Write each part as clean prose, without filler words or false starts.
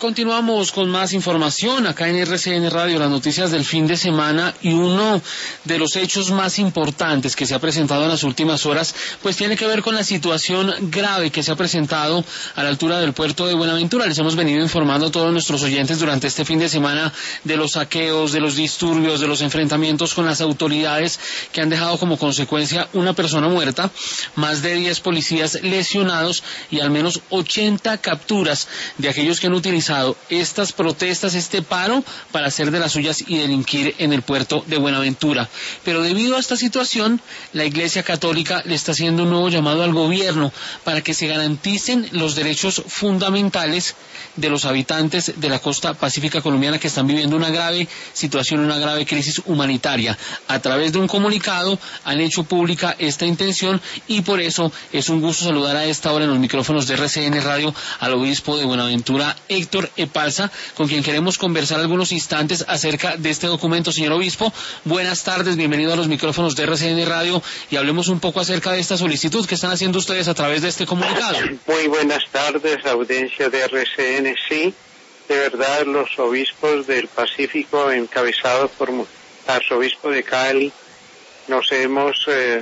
Continuamos con más información acá en RCN Radio, las noticias del fin de semana, y uno de los hechos más importantes que se ha presentado en las últimas horas pues tiene que ver con la situación grave que se ha presentado a la altura del puerto de Buenaventura. Les hemos venido informando a todos nuestros oyentes durante este fin de semana de los saqueos, de los disturbios, de los enfrentamientos con las autoridades que han dejado como consecuencia una persona muerta, más de 10 policías lesionados y al menos 80 capturas de aquellos que han utilizado estas protestas, este paro, para hacer de las suyas y delinquir en el puerto de Buenaventura. Pero debido a esta situación, la Iglesia Católica le está haciendo un nuevo llamado al gobierno para que se garanticen los derechos fundamentales de los habitantes de la costa pacífica colombiana que están viviendo una grave situación, una grave crisis humanitaria. A través de un comunicado han hecho pública esta intención y por eso es un gusto saludar a esta hora en los micrófonos de RCN Radio al obispo de Buenaventura, Héctor Epalza, con quien queremos conversar algunos instantes acerca de este documento. Señor obispo, buenas tardes, bienvenido a los micrófonos de RCN Radio y hablemos un poco acerca de esta solicitud que están haciendo ustedes a través de este comunicado. Muy buenas tardes, audiencia de RCN. Sí, de verdad, los obispos del Pacífico, encabezados por el arzobispo de Cali, nos hemos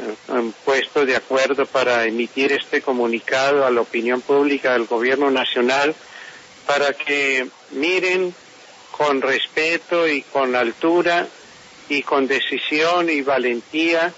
puesto de acuerdo para emitir este comunicado a la opinión pública del gobierno nacional para que miren con respeto y con altura y con decisión y valentía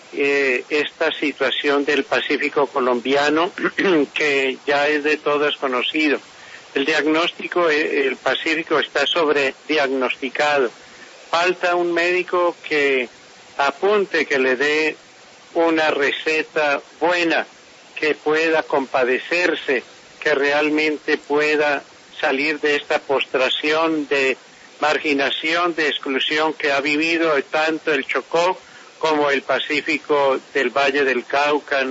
esta situación del Pacífico colombiano que ya es de todos conocido. El diagnóstico, el Pacífico está sobrediagnosticado. Falta un médico que apunte, que le dé una receta buena, que pueda compadecerse, que realmente pueda salir de esta postración de marginación, de exclusión que ha vivido tanto el Chocó como el Pacífico del Valle del Cauca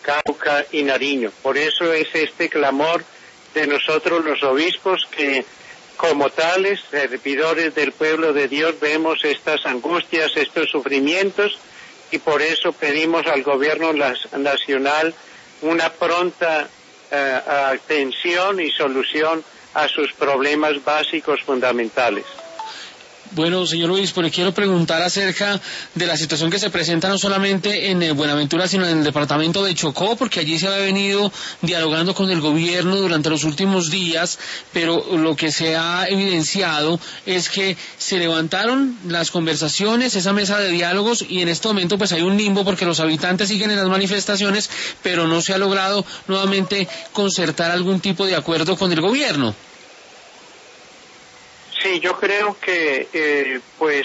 y Nariño. Por eso es este clamor de nosotros los obispos que, como tales, servidores del pueblo de Dios, vemos estas angustias, estos sufrimientos, y por eso pedimos al gobierno nacional una pronta atención y solución a sus problemas básicos fundamentales. Bueno, señor obispo, le quiero preguntar acerca de la situación que se presenta no solamente en Buenaventura, sino en el departamento de Chocó, porque allí se había venido dialogando con el gobierno durante los últimos días, pero lo que se ha evidenciado es que se levantaron las conversaciones, esa mesa de diálogos, y en este momento pues hay un limbo porque los habitantes siguen en las manifestaciones, pero no se ha logrado nuevamente concertar algún tipo de acuerdo con el gobierno. Sí, yo creo que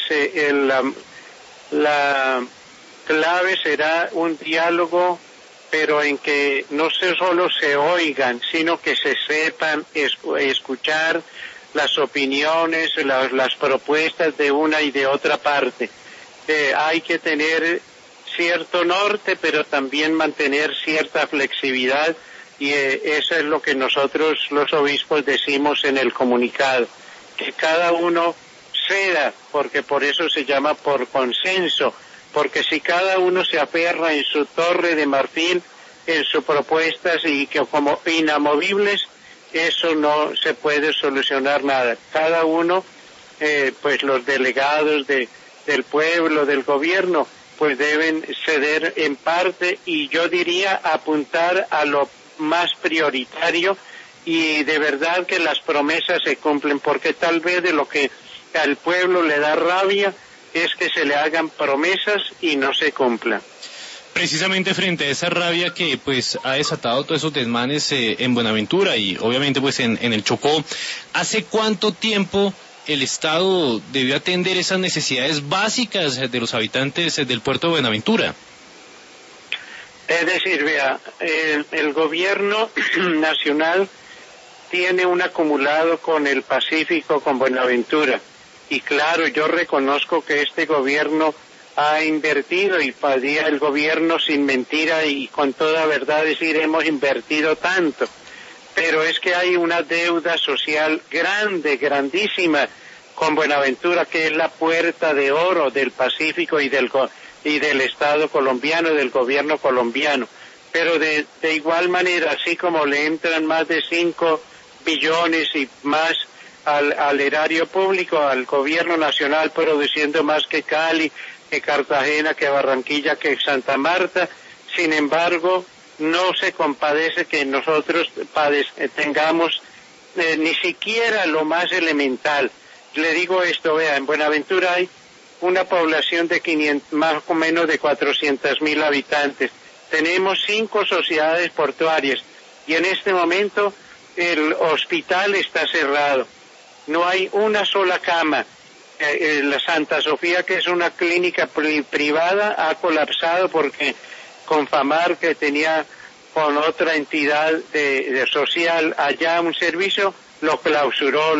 la clave será un diálogo, pero en que no solo se oigan, sino que se sepan escuchar las opiniones, las propuestas de una y de otra parte. Hay que tener cierto norte, pero también mantener cierta flexibilidad, y eso es lo que nosotros los obispos decimos en el comunicado. Que cada uno ceda, porque por eso se llama por consenso, porque si cada uno se aferra en su torre de marfil, en sus propuestas y que como inamovibles, eso no se puede solucionar nada. Cada uno, pues los delegados del pueblo, del gobierno, pues deben ceder en parte, y yo diría apuntar a lo más prioritario, y de verdad que las promesas se cumplen, porque tal vez de lo que al pueblo le da rabia es que se le hagan promesas y no se cumplan. Precisamente frente a esa rabia que pues ha desatado todos esos desmanes en Buenaventura y obviamente pues en el Chocó, ¿hace cuánto tiempo el Estado debió atender esas necesidades básicas de los habitantes del puerto de Buenaventura? Es decir, vea, el gobierno nacional tiene un acumulado con el Pacífico, con Buenaventura. Y claro, yo reconozco que este gobierno ha invertido, y podía el gobierno sin mentira y con toda verdad decir hemos invertido tanto. Pero es que hay una deuda social grande, grandísima con Buenaventura, que es la puerta de oro del Pacífico y del Estado colombiano, del gobierno colombiano. Pero de igual manera, así como le entran más de 5 billones y más al erario público, al gobierno nacional, produciendo más que Cali, que Cartagena, que Barranquilla, que Santa Marta. Sin embargo, no se compadece que nosotros tengamos ni siquiera lo más elemental. Le digo esto, vea, en Buenaventura hay una población de 500, más o menos de 400.000 habitantes. Tenemos 5 sociedades portuarias y en este momento el hospital está cerrado. No hay una sola cama. La Santa Sofía, que es una clínica privada, ha colapsado porque Confamar, que tenía con otra entidad de social allá un servicio, lo clausuró,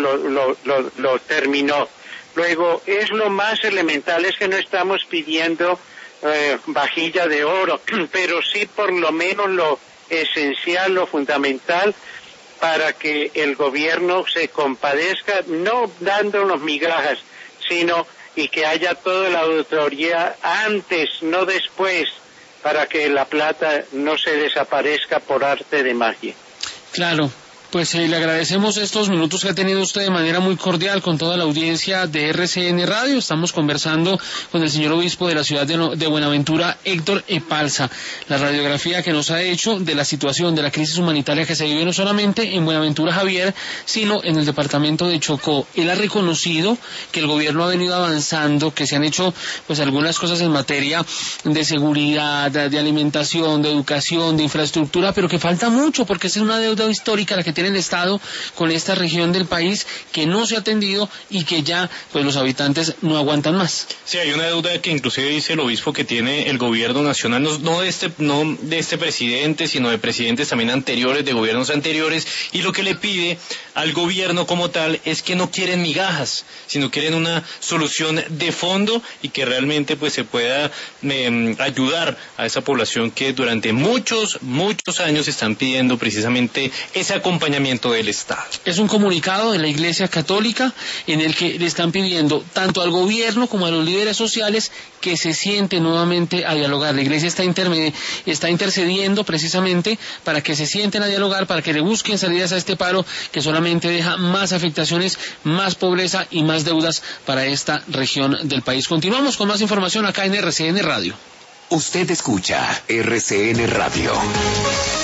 lo terminó. Luego, es lo más elemental, es que no estamos pidiendo vajilla de oro, pero sí por lo menos lo esencial, lo fundamental, para que el gobierno se compadezca, no dándonos migajas, sino y que haya toda la auditoría antes, no después, para que la plata no se desaparezca por arte de magia. Claro. Pues le agradecemos estos minutos que ha tenido usted de manera muy cordial con toda la audiencia de RCN Radio. Estamos conversando con el señor obispo de la ciudad de Buenaventura, Héctor Epalza. La radiografía que nos ha hecho de la situación de la crisis humanitaria que se vive no solamente en Buenaventura, Javier, sino en el departamento de Chocó. Él ha reconocido que el gobierno ha venido avanzando, que se han hecho pues algunas cosas en materia de seguridad, de alimentación, de educación, de infraestructura, pero que falta mucho porque es una deuda histórica la que tiene el Estado con esta región del país que no se ha atendido y que ya pues los habitantes no aguantan más. Sí, hay una deuda que inclusive dice el obispo que tiene el gobierno nacional, no de este presidente, sino de presidentes también anteriores, de gobiernos anteriores, y lo que le pide al gobierno como tal es que no quieren migajas, sino quieren una solución de fondo y que realmente pues se pueda ayudar a esa población que durante muchos años están pidiendo precisamente ese acompañamiento del Estado. Es un comunicado de la Iglesia Católica en el que le están pidiendo tanto al gobierno como a los líderes sociales que se sienten nuevamente a dialogar. La Iglesia está intercediendo precisamente para que se sienten a dialogar, para que le busquen salidas a este paro que solamente deja más afectaciones, más pobreza y más deudas para esta región del país. Continuamos con más información acá en RCN Radio. Usted escucha RCN Radio.